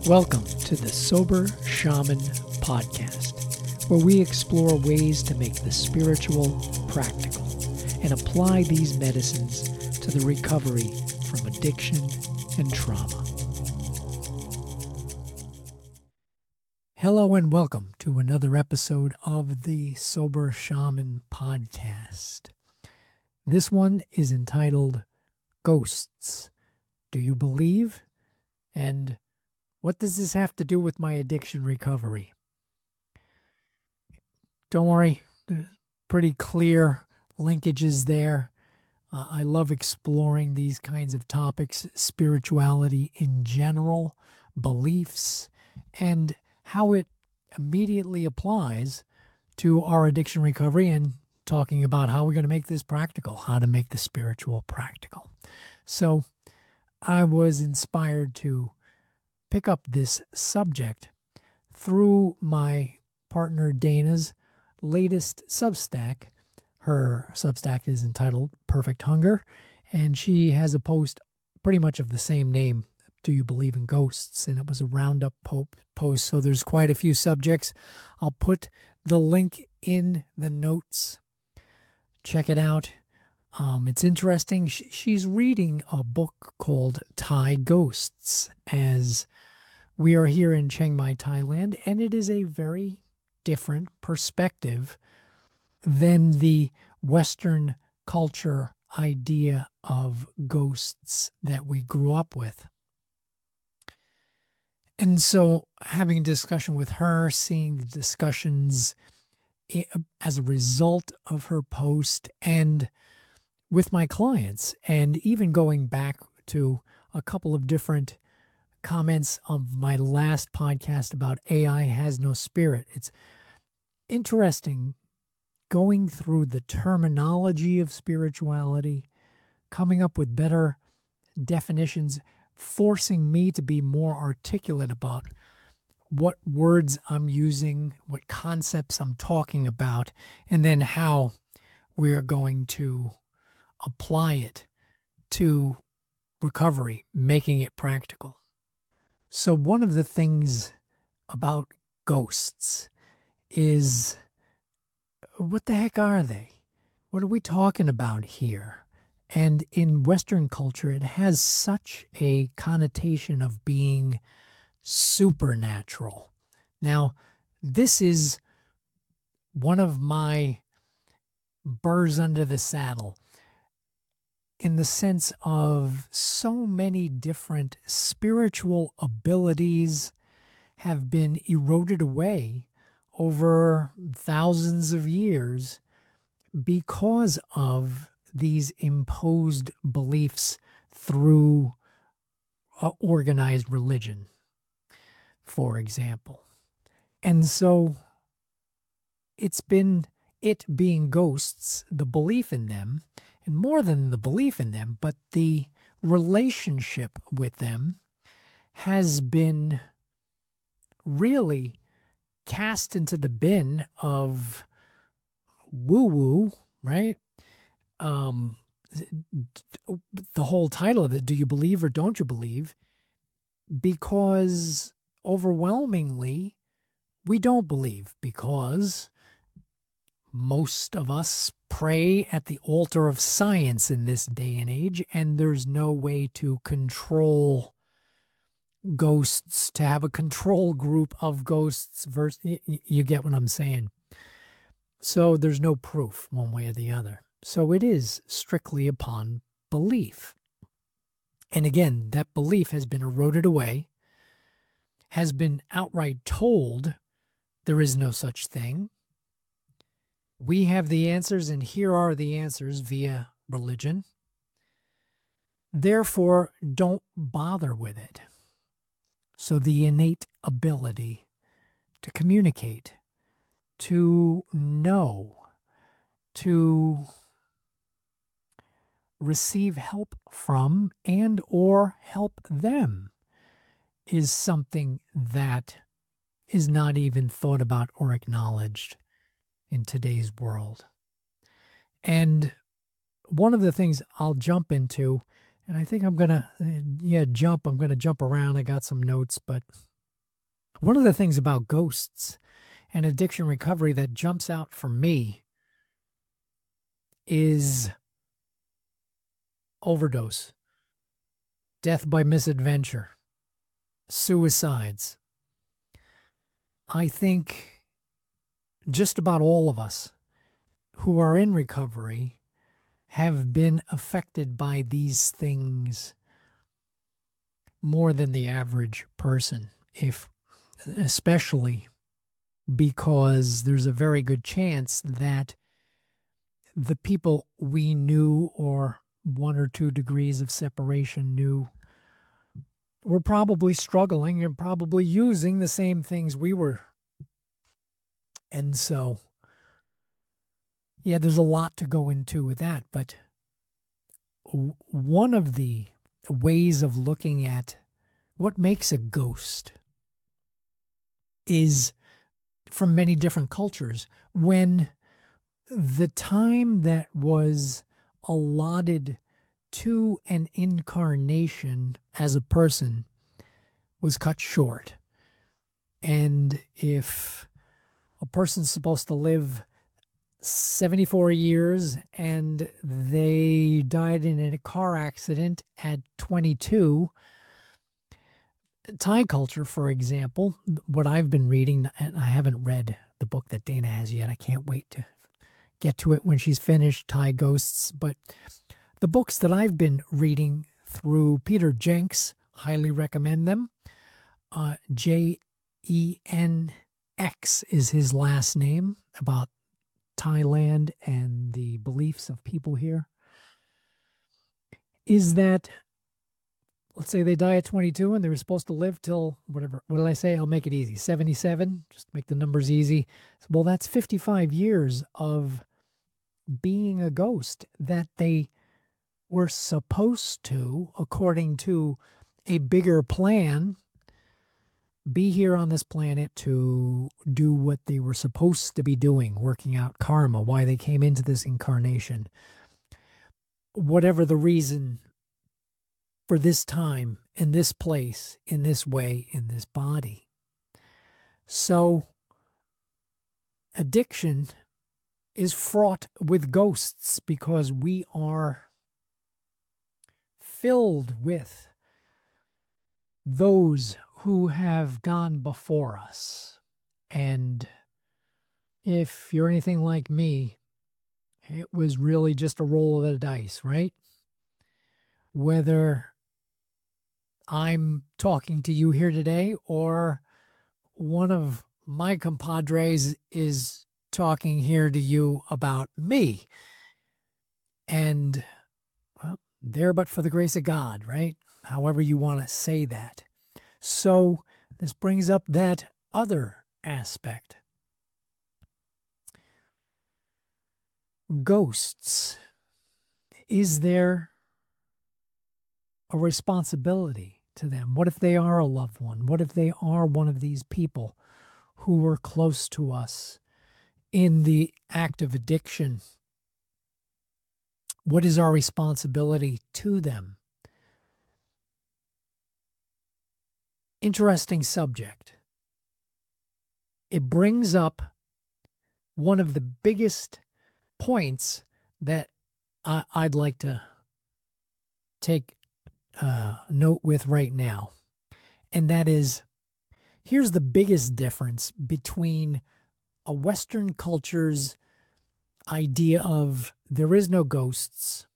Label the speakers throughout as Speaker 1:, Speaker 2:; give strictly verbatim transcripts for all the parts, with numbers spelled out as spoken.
Speaker 1: Welcome to the Sober Shaman Podcast, where we explore ways to make the spiritual practical and apply these medicines to the recovery from addiction and trauma. Hello and welcome to another episode of the Sober Shaman Podcast. This one is entitled Ghosts. Do you believe? And what does this have to do with my addiction recovery? Don't worry, pretty clear linkages there. Uh, I love exploring these kinds of topics, spirituality in general, beliefs, and how it immediately applies to our addiction recovery, and talking about how we're going to make this practical, how to make the spiritual practical. So I was inspired to pick up this subject through my partner Dana's latest Substack. Her Substack is entitled Perfect Hunger, and she has a post pretty much of the same name, Do You Believe in Ghosts? And it was a roundup po- post, so there's quite a few subjects. I'll put the link in the notes. Check it out. Um, it's interesting. She, she's reading a book called Thai Ghosts as we are here in Chiang Mai, Thailand, and it is a very different perspective than the Western culture idea of ghosts that we grew up with. And so having a discussion with her, seeing the discussions as a result of her post, and with my clients, and even going back to a couple of different comments of my last podcast about A I has no spirit. It's interesting going through the terminology of spirituality, coming up with better definitions, forcing me to be more articulate about what words I'm using, what concepts I'm talking about, and then how we're going to apply it to recovery, making it practical. So one of the things about ghosts is, what the heck are they? What are we talking about here? And in Western culture, it has such a connotation of being supernatural. Now, this is one of my burrs under the saddle, in the sense of so many different spiritual abilities have been eroded away over thousands of years because of these imposed beliefs through uh, organized religion, for example. And so it's been it being ghosts, the belief in them, and more than the belief in them, but the relationship with them has been really cast into the bin of woo-woo, right? Um, the whole title of it, Do You Believe or Don't You Believe? Because overwhelmingly, we don't believe, because most of us pray at the altar of science in this day and age, and there's no way to control ghosts, to have a control group of ghosts. Versus, you get what I'm saying? So there's no proof one way or the other. So it is strictly upon belief. And again, that belief has been eroded away, has been outright told there is no such thing. We have the answers, and here are the answers via religion. Therefore, don't bother with it. So the innate ability to communicate, to know, to receive help from and or help them is something that is not even thought about or acknowledged in today's world. And one of the things I'll jump into, and I think I'm going to, yeah, jump, I'm going to jump around. I got some notes, but One of the things about ghosts and addiction recovery that jumps out for me is overdose, death by misadventure, suicides. I think just about all of us who are in recovery have been affected by these things more than the average person, if especially because there's a very good chance that the people we knew or one or two degrees of separation knew were probably struggling and probably using the same things we were. And so, yeah, there's a lot to go into with that. But w- one of the ways of looking at what makes a ghost is from many different cultures. When the time that was allotted to an incarnation as a person was cut short. And if a person's supposed to live seventy-four years and they died in a car accident at twenty-two, Thai culture, for example, what I've been reading, and I haven't read the book that Dana has yet. I can't wait to get to it when she's finished, Thai Ghosts. But the books that I've been reading through Peter Jenks, highly recommend them. Uh, J E N X is his last name, about Thailand and the beliefs of people here. Is that, let's say they die at twenty-two and they were supposed to live till whatever, what did I say? I'll make it easy. seventy-seven, just make the numbers easy. Well, that's fifty-five years of being a ghost that they were supposed to, according to a bigger plan, be here on this planet to do what they were supposed to be doing, working out karma, why they came into this incarnation. Whatever the reason for this time, in this place, in this way, in this body. So addiction is fraught with ghosts because we are filled with those who have gone before us. And if you're anything like me, it was really just a roll of the dice, right? Whether I'm talking to you here today or one of my compadres is talking here to you about me. And, well, there but for the grace of God, right? However you want to say that. So this brings up that other aspect. Ghosts. Is there a responsibility to them? What if they are a loved one? What if they are one of these people who were close to us in the act of addiction? What is our responsibility to them? Interesting subject. It brings up one of the biggest points that I, I'd like to take uh, note with right now. And that is, here's the biggest difference between a Western culture's idea of there is no ghosts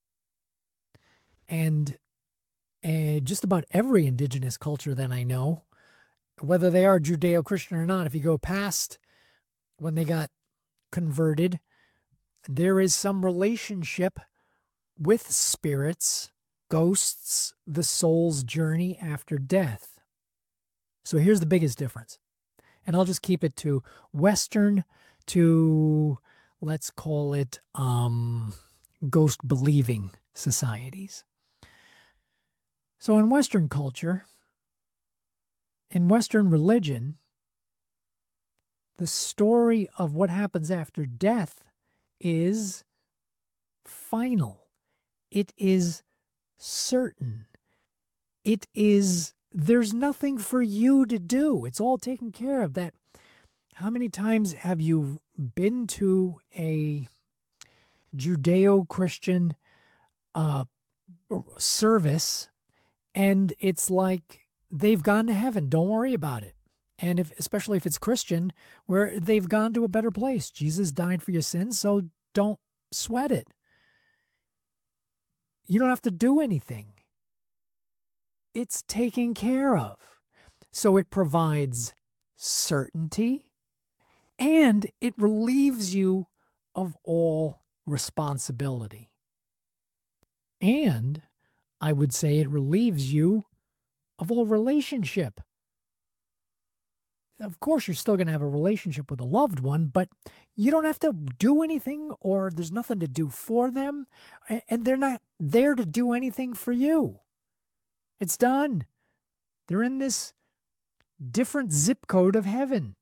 Speaker 1: and uh, just about every indigenous culture that I know, whether they are Judeo-Christian or not. If you go past when they got converted, there is some relationship with spirits, ghosts, the soul's journey after death. So here's the biggest difference. And I'll just keep it to Western, to, let's call it, um, ghost-believing societies. So in Western culture, in Western religion, the story of what happens after death is final. It is certain. It is there's nothing for you to do. It's all taken care of. That how many times have you been to a Judeo-Christian uh, service, and it's like they've gone to heaven. Don't worry about it. And if, especially if it's Christian, where they've gone to a better place. Jesus died for your sins, so don't sweat it. You don't have to do anything. It's taken care of. So it provides certainty, and it relieves you of all responsibility. And I would say it relieves you of all relationship. Of course, you're still going to have a relationship with a loved one, but you don't have to do anything, or there's nothing to do for them, and they're not there to do anything for you. It's done. They're in this different zip code of heaven.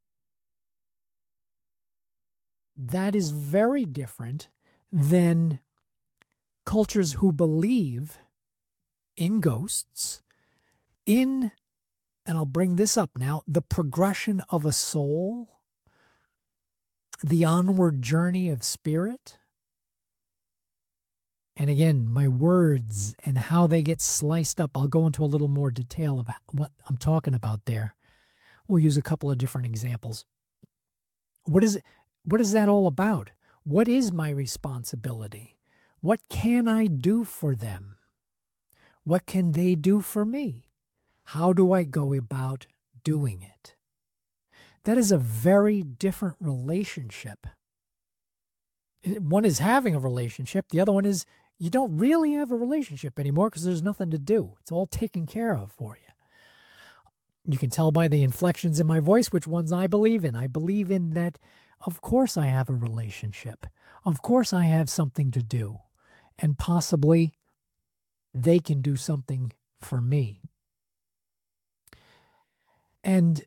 Speaker 1: That is very different than cultures who believe in ghosts, in, and I'll bring this up now, the progression of a soul, the onward journey of spirit. And again, my words and how they get sliced up, I'll go into a little more detail about what I'm talking about there. We'll use a couple of different examples. What is it? What is that all about? What is my responsibility? What can I do for them? What can they do for me? How do I go about doing it? That is a very different relationship. One is having a relationship. The other one is you don't really have a relationship anymore because there's nothing to do. It's all taken care of for you. You can tell by the inflections in my voice which ones I believe in. I believe in that, of course, I have a relationship. Of course, I have something to do. And possibly they can do something for me. And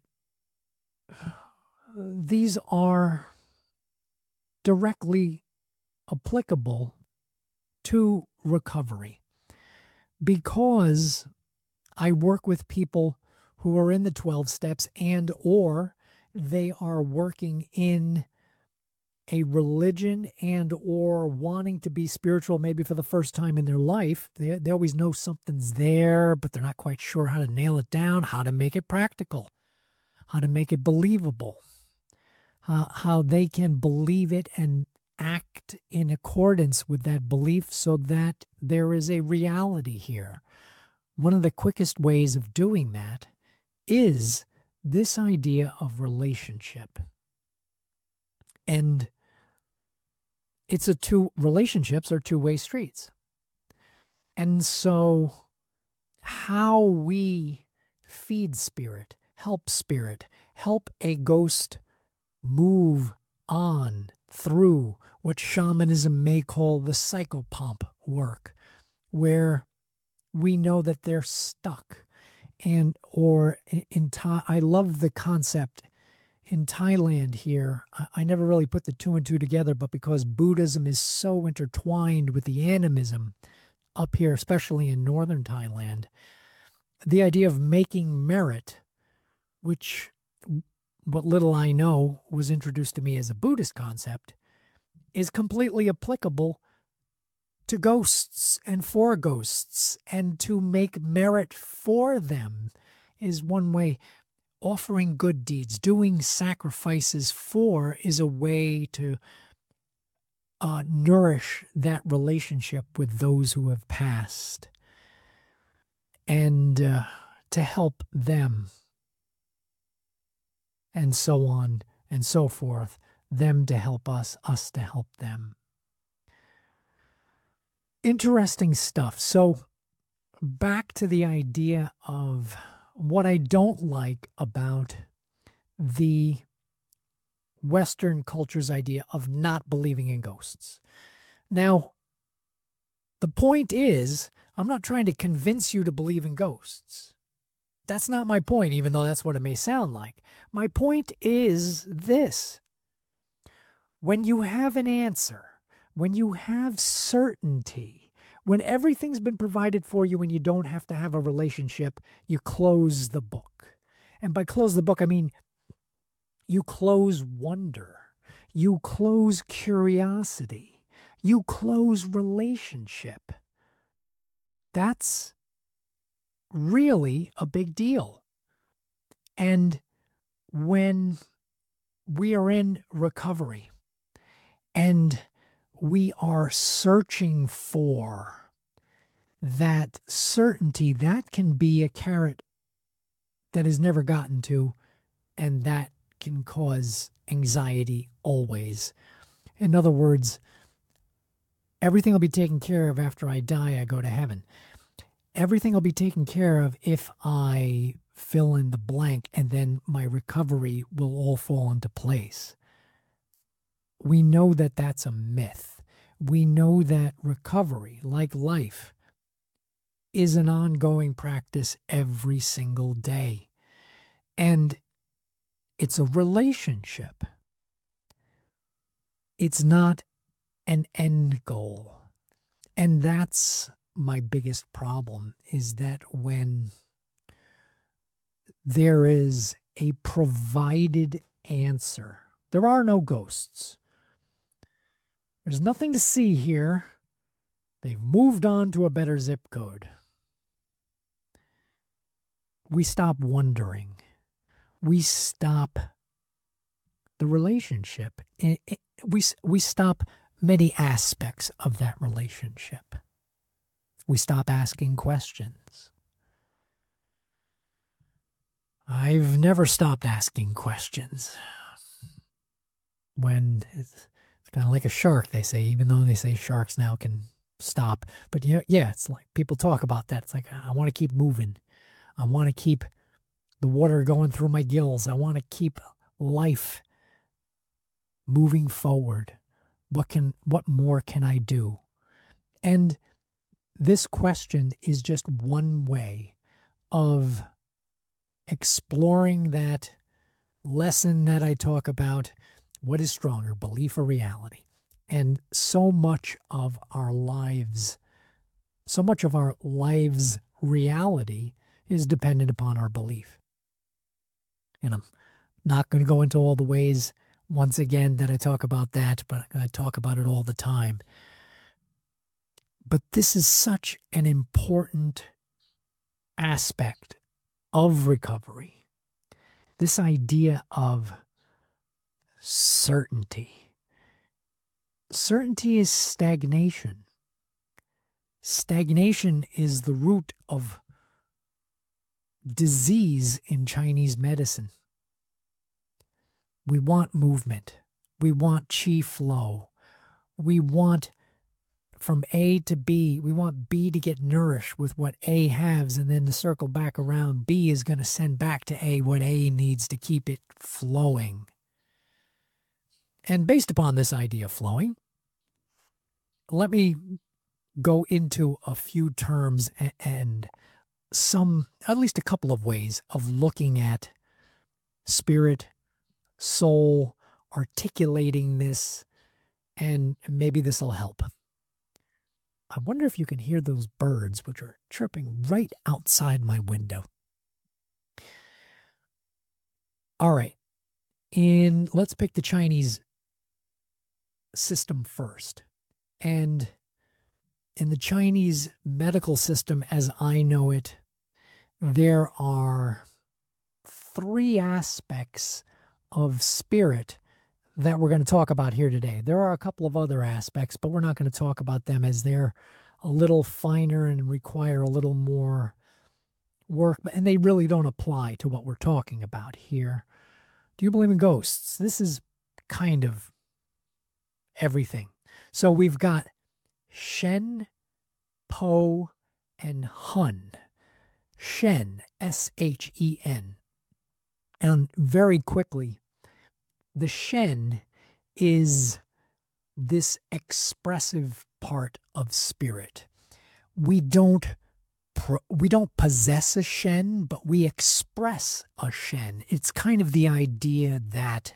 Speaker 1: these are directly applicable to recovery, because I work with people who are in the twelve steps, and or they are working in a religion and or wanting to be spiritual maybe for the first time in their life. They, they always know something's there, but they're not quite sure how to nail it down, how to make it practical, how to make it believable, how, how they can believe it and act in accordance with that belief so that there is a reality here. One of the quickest ways of doing that is this idea of relationship. And it's a two, relationships are two-way streets. And so how we feed spirit, help spirit, help a ghost move on through what shamanism may call the psychopomp work, where we know that they're stuck. And or in, in Thai, I love the concept in Thailand here. I, I never really put the two and two together, but because Buddhism is so intertwined with the animism up here, especially in northern Thailand, the idea of making merit, which what little I know was introduced to me as a Buddhist concept, is completely applicable to ghosts and for ghosts, and to make merit for them is one way. Offering good deeds, doing sacrifices for, is a way to uh, nourish that relationship with those who have passed, and uh, to help them, and so on and so forth, them to help us, us to help them. Interesting stuff. So back to the idea of what I don't like about the Western culture's idea of not believing in ghosts. Now, the point is, I'm not trying to convince you to believe in ghosts. That's not my point, even though that's what it may sound like. My point is this. When you have an answer, when you have certainty, When everything's been provided for you and you don't have to have a relationship, you close the book. And by close the book, I mean you close wonder, you close curiosity, you close relationship. That's really a big deal. And when we are in recovery and we are searching for that certainty, that can be a carrot that is never gotten to, and that can cause anxiety always. In other words, everything will be taken care of after I die, I go to heaven. Everything will be taken care of if I fill in the blank, and then my recovery will all fall into place. We know that that's a myth. We know that recovery, like life, is an ongoing practice every single day. And it's a relationship. It's not an end goal. And that's my biggest problem, is that when there is a provided answer, there are no ghosts. There's nothing to see here. They've moved on to a better zip code. We stop wondering. We stop the relationship. We, we stop many aspects of that relationship. We stop asking questions. I've never stopped asking questions. When it's, it's kind of like a shark, they say, even though they say sharks now can stop. But yeah, yeah, it's like people talk about that. It's like, I want to keep moving. I want to keep the water going through my gills. I want to keep life moving forward. What can, what more can I do? And this question is just one way of exploring that lesson that I talk about. What is stronger, belief or reality? And so much of our lives, so much of our lives' reality is dependent upon our belief. And I'm not going to go into all the ways, once again, that I talk about that, but I talk about it all the time. But this is such an important aspect of recovery. This idea of certainty. Certainty is stagnation. Stagnation is the root of disease in Chinese medicine. We want movement. We want qi flow. We want from A to B. We want B to get nourished with what A has, and then to circle back around, B is going to send back to A what A needs to keep it flowing. And based upon this idea of flowing, let me go into a few terms and some, at least a couple of ways of looking at spirit, soul, articulating this, and maybe this will help. I wonder if you can hear those birds, which are chirping right outside my window. All right. In, let's pick the Chinese system first. And in the Chinese medical system, as I know it, there are three aspects of spirit that we're going to talk about here today. There are a couple of other aspects, but we're not going to talk about them as they're a little finer and require a little more work, and they really don't apply to what we're talking about here. Do you believe in ghosts? This is kind of everything. So we've got Shen, Po, and Hun. Shen, S H E N. And very quickly, the Shen is this expressive part of spirit. We don't we don't possess a Shen, but we express a Shen. It's kind of the idea that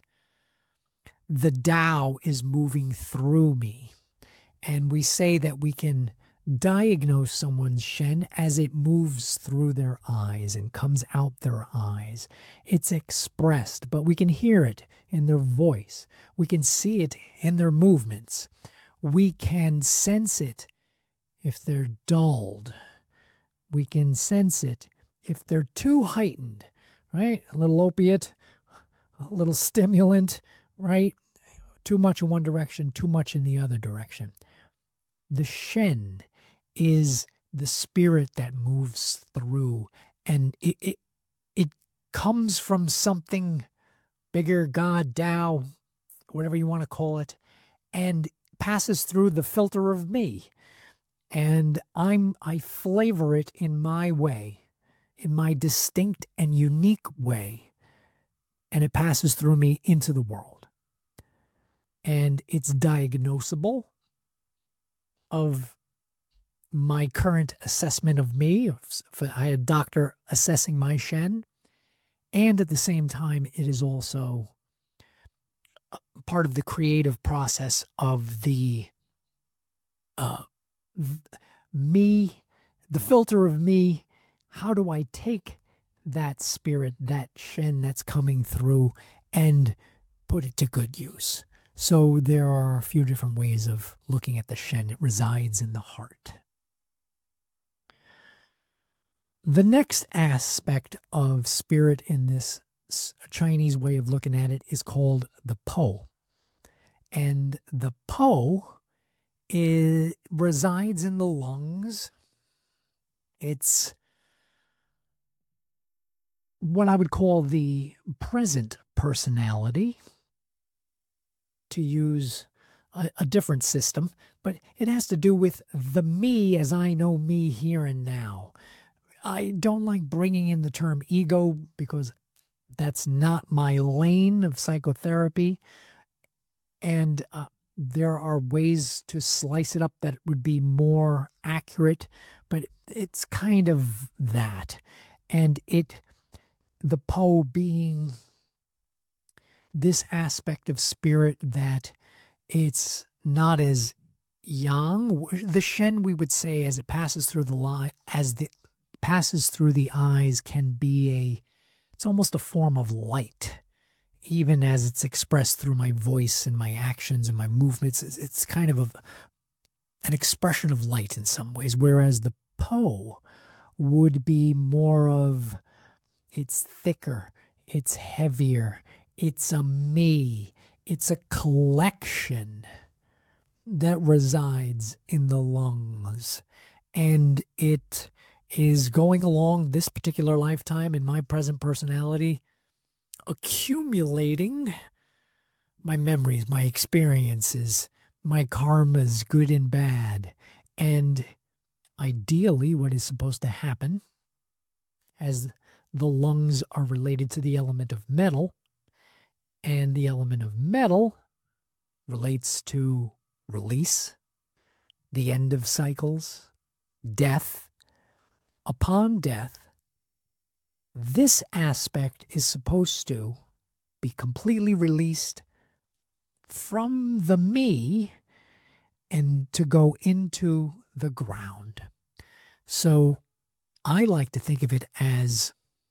Speaker 1: the Tao is moving through me. And we say that we can diagnose someone's Shen as it moves through their eyes and comes out their eyes. It's expressed, but we can hear it in their voice. We can see it in their movements. We can sense it if they're dulled. We can sense it if they're too heightened, right? A little opiate, a little stimulant, right? Too much in one direction, too much in the other direction. The Shen is the spirit that moves through, and it, it it comes from something bigger, God, Tao, whatever you want to call it, and passes through the filter of me. And I'm I flavor it in my way, in my distinct and unique way, and it passes through me into the world. And it's diagnosable of my current assessment of me. If I had a doctor assessing my Shen, and at the same time, it is also part of the creative process of the uh, me, the filter of me. How do I take that spirit, that Shen that's coming through, and put it to good use? So there are a few different ways of looking at the Shen. It resides in the heart. The next aspect of spirit in this Chinese way of looking at it is called the Po. And the Po is, resides in the lungs. It's what I would call the present personality, to use a, a different system, but it has to do with the me as I know me here and now. I don't like bringing in the term ego because that's not my lane of psychotherapy. And uh, there are ways to slice it up that would be more accurate, but it's kind of that. And it, the Po being this aspect of spirit that it's not as yang. The Shen, we would say, as it passes through the line, as the passes through the eyes, can be a, it's almost a form of light, even as it's expressed through my voice and my actions and my movements. It's, it's kind of a, an expression of light in some ways, whereas the Po would be more of, it's thicker, it's heavier, it's a me, it's a collection that resides in the lungs. And it is going along this particular lifetime in my present personality, accumulating my memories, my experiences, my karmas, good and bad. And ideally, what is supposed to happen, as the lungs are related to the element of metal, and the element of metal relates to release, the end of cycles, death. Upon death, this aspect is supposed to be completely released from the me and to go into the ground. So I like to think of it as,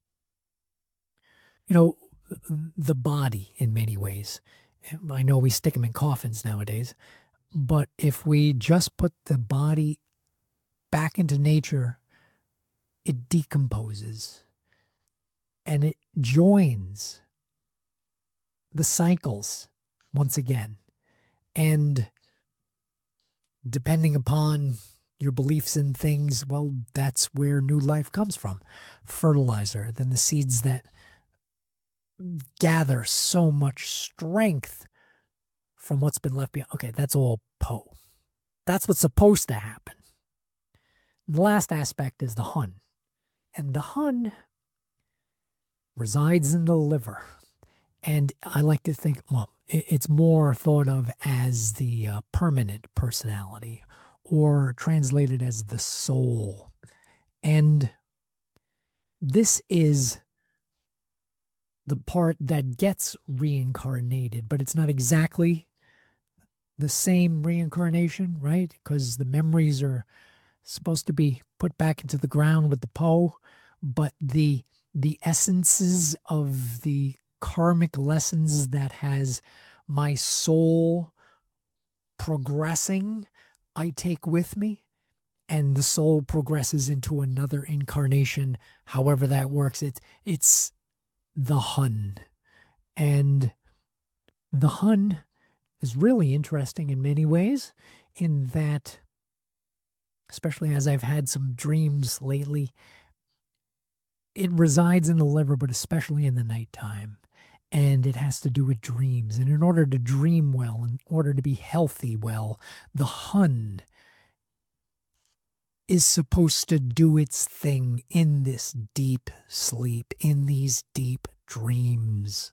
Speaker 1: you know, the body in many ways. I know we stick them in coffins nowadays, but if we just put the body back into nature, it decomposes and it joins the cycles once again. And depending upon your beliefs in things, well, that's where new life comes from. Fertilizer, then the seeds that gather so much strength from what's been left behind. Okay, that's all Po. That's what's supposed to happen. The last aspect is the Hun. And the Hun resides in the liver. And I like to think, well, it's more thought of as the uh, permanent personality, or translated as the soul. And this is the part that gets reincarnated, but it's not exactly the same reincarnation, right? Because the memories are supposed to be put back into the ground with the Po, but the the essences of the karmic lessons that has my soul progressing, I take with me, and the soul progresses into another incarnation, however that works. It, it's the Hun. And the Hun is really interesting in many ways, in that, especially as I've had some dreams lately, it resides in the liver, but especially in the nighttime. And it has to do with dreams. And in order to dream well, in order to be healthy well, the Hun is supposed to do its thing in this deep sleep, in these deep dreams.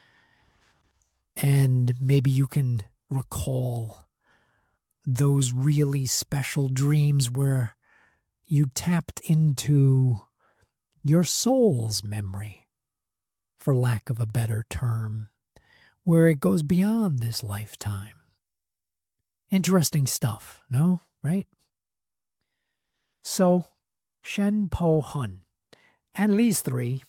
Speaker 1: And maybe you can recall those really special dreams where you tapped into your soul's memory, for lack of a better term, where it goes beyond this lifetime. Interesting stuff, no? Right? So, Shen, Po, Hun. And these three.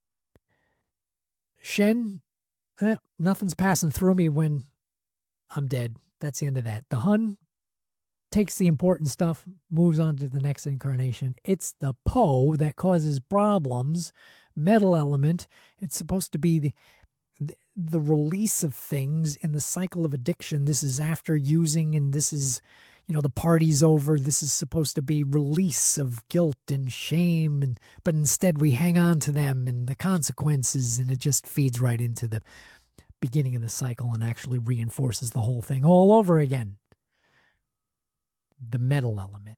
Speaker 1: Shen, eh, nothing's passing through me when I'm dead. That's the end of that. The Hun takes the important stuff, moves on to the next incarnation. It's the Po that causes problems. Metal element. It's supposed to be the, the the release of things in the cycle of addiction. This is after using, and this is, you know, the party's over. This is supposed to be release of guilt and shame, and but instead we hang on to them and the consequences, and it just feeds right into the beginning of the cycle and actually reinforces the whole thing all over again. The metal element.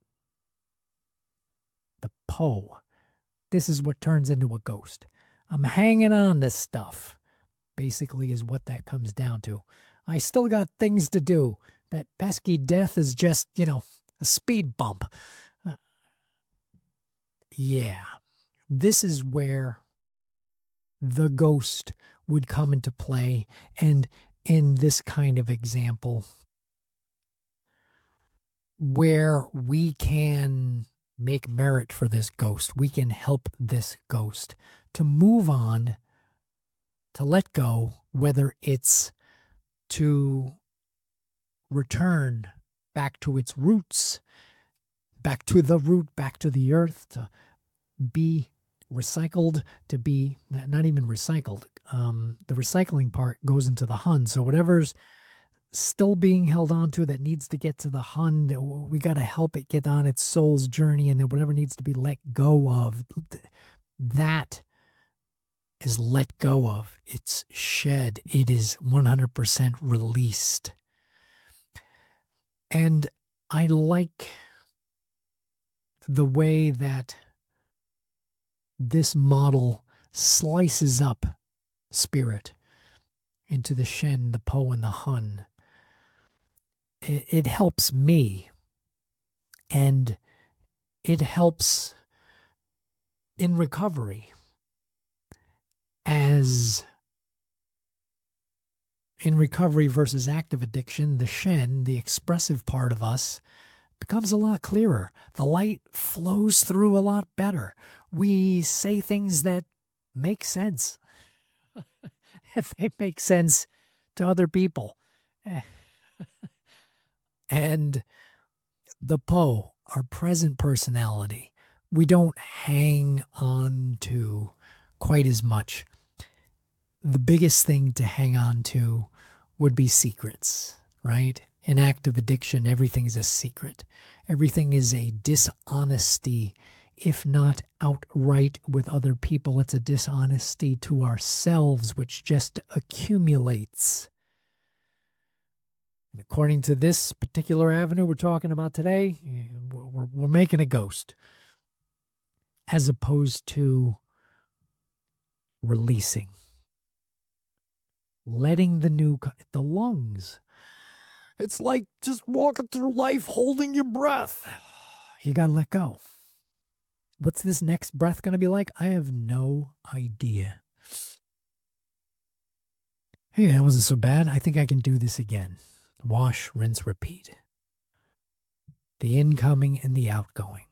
Speaker 1: The Po. This is what turns into a ghost. I'm hanging on to stuff, basically, is what that comes down to. I still got things to do. That pesky death is just, you know, a speed bump. Uh, yeah. This is where the ghost would come into play. And in this kind of example, where we can make merit for this ghost, we can help this ghost to move on, to let go, whether it's to return back to its roots, back to the root, back to the earth, to be recycled, to be not even recycled. Um, the recycling part goes into the Hun. So whatever's still being held on to that needs to get to the Hun, we got to help it get on its soul's journey, and then whatever needs to be let go of, that is let go of. It's shed. It is one hundred percent released. And I like the way that this model slices up spirit into the Shen, the Po, and the Hun. It, it helps me, and it helps in recovery, as in recovery versus active addiction, the Shen, the expressive part of us, becomes a lot clearer. The light flows through a lot better. We say things that make sense. If they make sense to other people. And the Po, our present personality, we don't hang on to quite as much. The biggest thing to hang on to would be secrets, right? In active addiction, everything is a secret. Everything is a dishonesty, if not outright with other people. It's a dishonesty to ourselves, which just accumulates. And according to this particular avenue we're talking about today, we're, we're making a ghost, as opposed to releasing. Letting the new, the lungs. It's like just walking through life holding your breath. You got to let go. What's this next breath going to be like? I have no idea. Hey, that wasn't so bad. I think I can do this again. Wash, rinse, repeat. the incoming and the outgoing.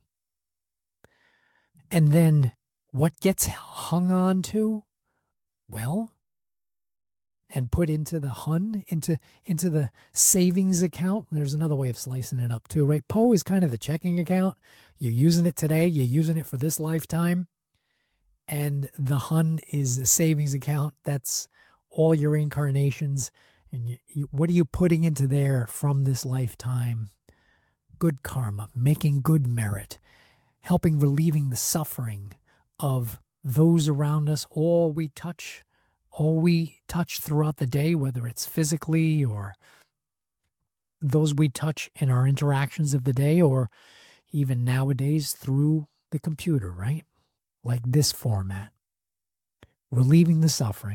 Speaker 1: And then what gets hung on to? Well, and put into the Hun, into into the savings account. There's another way of slicing it up too, right? Poe is kind of the checking account. You're using it today. You're using it for this lifetime. And the Hun is a savings account. That's all your incarnations. And you, you, what are you putting into there from this lifetime? Good karma, making good merit, helping relieving the suffering of those around us, all we touch, all we touch throughout the day, whether it's physically or those we touch in our interactions of the day, or even nowadays through the computer, right? Like this format, relieving the suffering.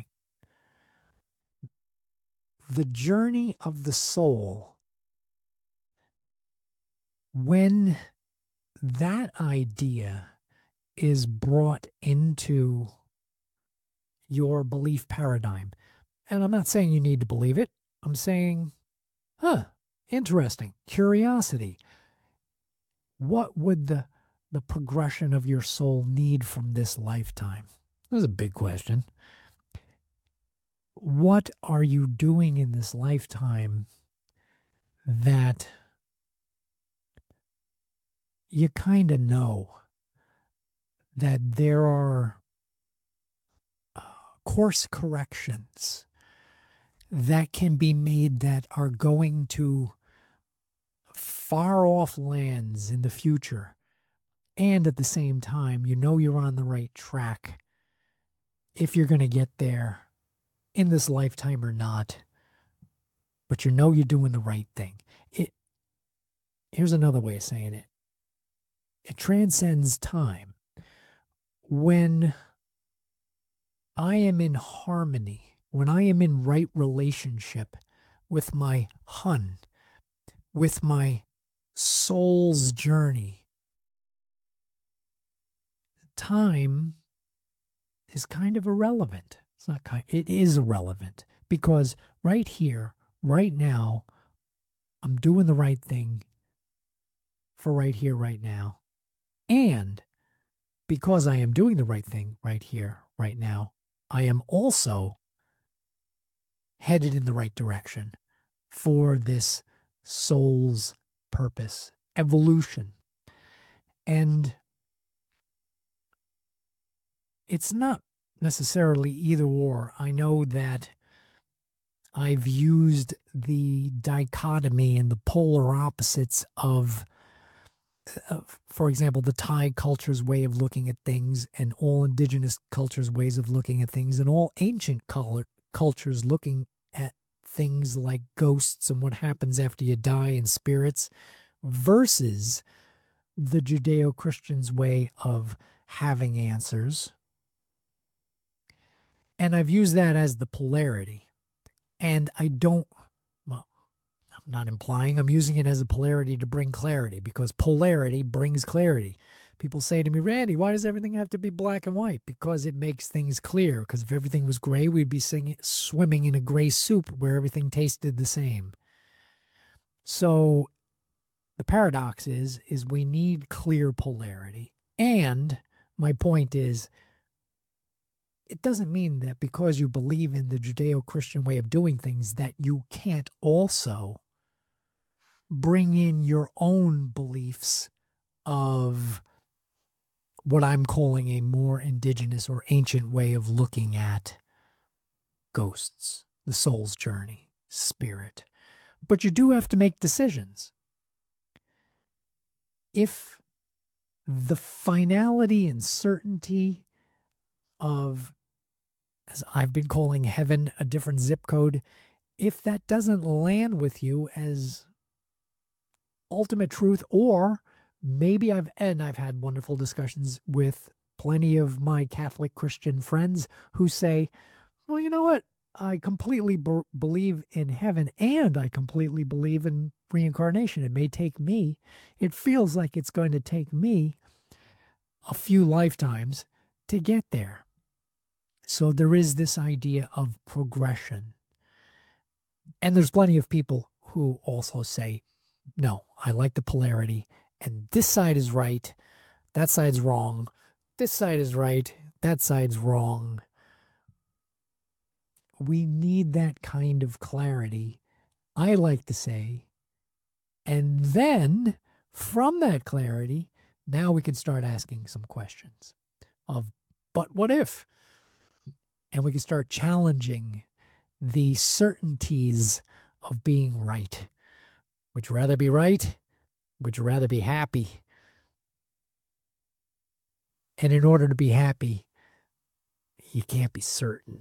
Speaker 1: The journey of the soul, when that idea is brought into your belief paradigm, and I'm not saying you need to believe it, I'm saying, huh, interesting, curiosity. What would the the progression of your soul need from this lifetime? That's a big question. What are you doing in this lifetime that you kind of know that there are uh, course corrections that can be made that are going to far off lands in the future? And at the same time, you know you're on the right track if you're going to get there in this lifetime or not, but you know you're doing the right thing. It, here's another way of saying it. It transcends time. When I am in harmony, when I am in right relationship with my Hun, with my soul's journey, time is kind of irrelevant. It's not kind, it is irrelevant, because right here, right now, I'm doing the right thing for right here, right now. And because I am doing the right thing right here, right now, I am also headed in the right direction for this soul's purpose, evolution. And it's not necessarily either or. I know that I've used the dichotomy and the polar opposites of, uh, for example, the Thai culture's way of looking at things, and all indigenous cultures' ways of looking at things, and all ancient color, cultures looking at things like ghosts and what happens after you die and spirits, versus the Judeo-Christian's way of having answers. And I've used that as the polarity. And I don't, well, I'm not implying, I'm using it as a polarity to bring clarity, because polarity brings clarity. People say to me, Randy, why does everything have to be black and white? Because it makes things clear. Because if everything was gray, we'd be singing, swimming in a gray soup where everything tasted the same. So the paradox is, is we need clear polarity. And my point is, it doesn't mean that because you believe in the Judeo-Christian way of doing things that you can't also bring in your own beliefs of what I'm calling a more indigenous or ancient way of looking at ghosts, the soul's journey, spirit. But you do have to make decisions. If the finality and certainty of, as I've been calling heaven, a different zip code, if that doesn't land with you as ultimate truth, or maybe I've, and I've had wonderful discussions with plenty of my Catholic Christian friends who say, well, you know what? I completely b- believe in heaven, and I completely believe in reincarnation. It may take me, it feels like it's going to take me a few lifetimes to get there. So there is this idea of progression. And there's plenty of people who also say, no, I like the polarity. And this side is right. That side's wrong. This side is right. That side's wrong. We need that kind of clarity, I like to say. And then from that clarity, now we can start asking some questions of, but what if? And we can start challenging the certainties of being right. Would you rather be right? Would you rather be happy? And in order to be happy, you can't be certain.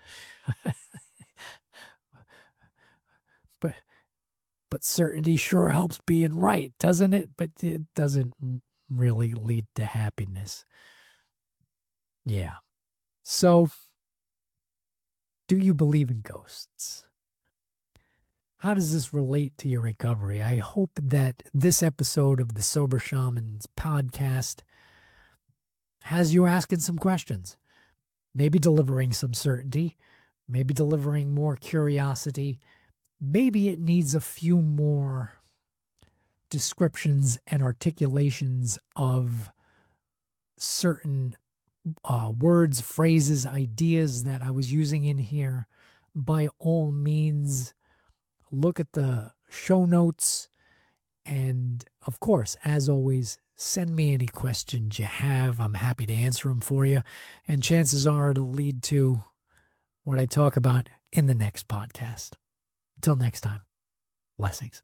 Speaker 1: but but certainty sure helps being right, doesn't it? But it doesn't really lead to happiness. Yeah. So, do you believe in ghosts? How does this relate to your recovery? I hope that this episode of the Sober Shamans podcast has you asking some questions, maybe delivering some certainty, maybe delivering more curiosity. Maybe it needs a few more descriptions and articulations of certain uh, words, phrases, ideas that I was using in here. By all means, look at the show notes. And of course, as always, send me any questions you have. I'm happy to answer them for you. And chances are it'll lead to what I talk about in the next podcast. Until next time, blessings.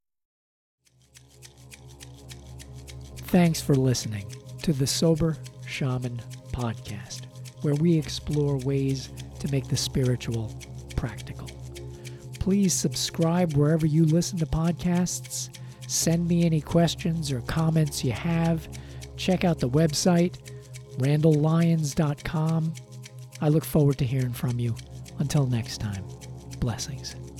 Speaker 1: Thanks for listening to the Sober Shaman podcast, where we explore ways to make the spiritual practical. Please subscribe wherever you listen to podcasts. Send me any questions or comments you have. Check out the website, randall lyons dot com. I look forward to hearing from you. Until next time, blessings.